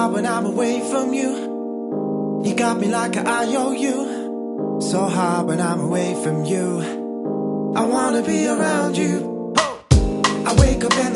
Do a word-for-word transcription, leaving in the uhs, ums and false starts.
hard when I'm away from you. You got me like an I O U. So hard when I'm away from you. I wanna be around you. I wake up and